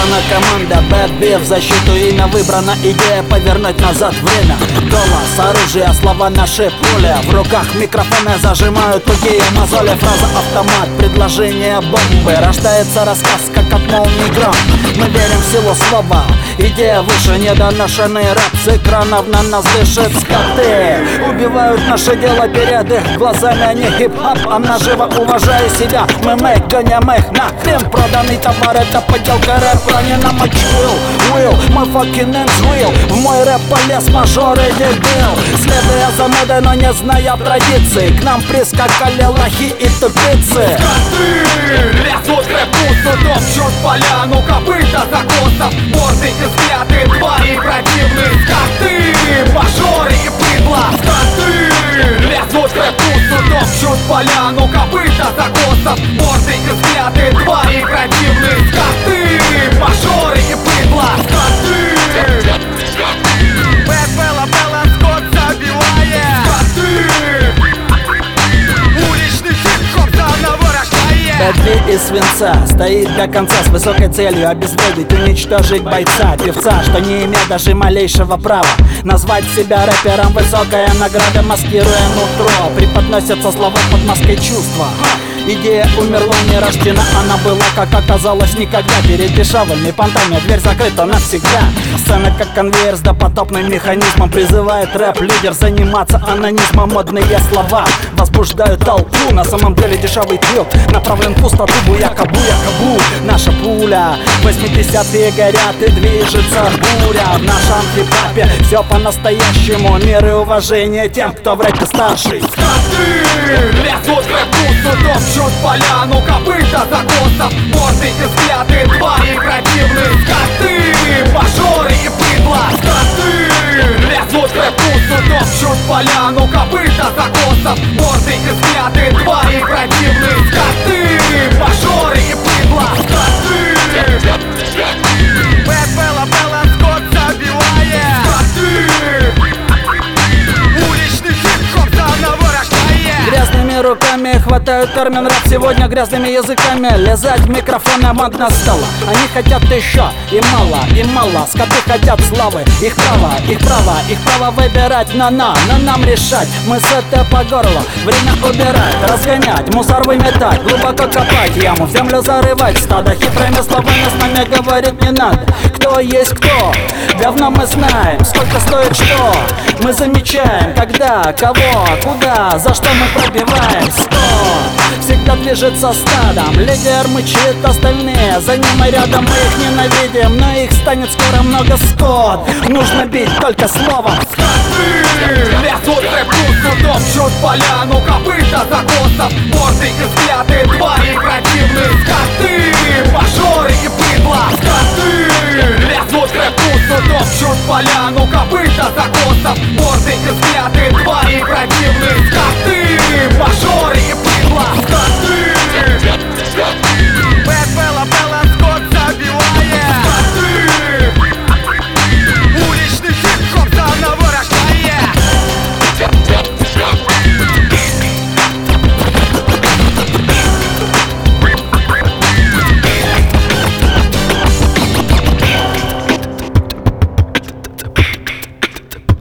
Собрана команда Bad Beef, в защиту имя выбрана, идея повернуть назад время. Голос, оружие, слова наши пули, в руках микрофоны зажимают тугие мозоли. Фраза автомат, предложение бомбы, рождается рассказ, как от молнии гром. Мы верим в силу слова, идея выше, недоношенный рэп с экранов на нас дышит скоты. Убивают наше дело перед их глазами, не хип-хоп, а наживо. Уважаю себя, мы мэйк, гоним их нахрен. Проданный товар, это подделка рэпа, не намочил Will, мы fucking ends real. В мой рэп полез мажор и дебил, следуя за модой, но не зная традиций. К нам прискакали лохи и тупицы. Скоты! Лезут рэп-пусту, топчут поляну, копыта закосов, морды и взгляды, твари противные. Скоты! Мажоры и быдло! Скоты! Лезут рэп-пусту, топчут поляну, копыта закосов, морды и взгляды, твари противные. Скоты! Мажоры и быдло! Скоты! Белла Скотт забивает! Скоты! Уличный хип-хоп заново рождает! Бэдби из свинца стоит до конца с высокой целью обезвредить, уничтожить бойца, певца, что не имеет даже малейшего права назвать себя рэпером. Высокая награда, маскируя нутро, преподносятся слова под маской чувства. Идея умерла, не рождена, она была, как оказалось, никогда. Перед дешевыми понтами дверь закрыта навсегда. Сцена как конвейер с допотопным механизмом призывает рэп-лидер заниматься анонизмом. Модные слова возбуждают толпу, на самом деле дешевый трюк направлен в пустоту. Буяка-буяка-бу, наша пуля, 80-е горят и движется буря. В нашем хип-хопе все по-настоящему, мир и уважение тем, кто в рэпе старший. Скоты! Лезут рэп-пусту, топчут поляну, копыта закосов, морды и взгляды, твари противные. Скоты! Мажоры и быдло! Скоты! Лезут рэп-пусту, топчут поляну, копыта закосов, морды и взгляды, твари противные. Скоты! Мажоры и быдло! Скоты! Белла Скотт забивает! Скоты! Уличный хип-хоп заново рождает! Грязными руками хватают термин рэп сегодня, грязными языками лизать в микрофоны модно стало. Они хотят еще, и мало. Скоты хотят славы, их право выбирать, но нам решать. Мы с это по горло, время убирать, разгонять, мусор выметать, глубоко копать яму, в землю зарывать стадо. Хитрыми словами с нами говорить не надо. Кто есть кто, давно мы знаем, сколько стоит что. Мы замечаем, когда, кого, куда, за что мы пробиваем. Всегда движется стадом, лидер мычит, остальные за ним и рядом. Мы их ненавидим, но их станет скоро много. Скот, нужно бить только словом. Скоты! Лезут рэп-пусту, топчут поляну, копыта закосов, морды и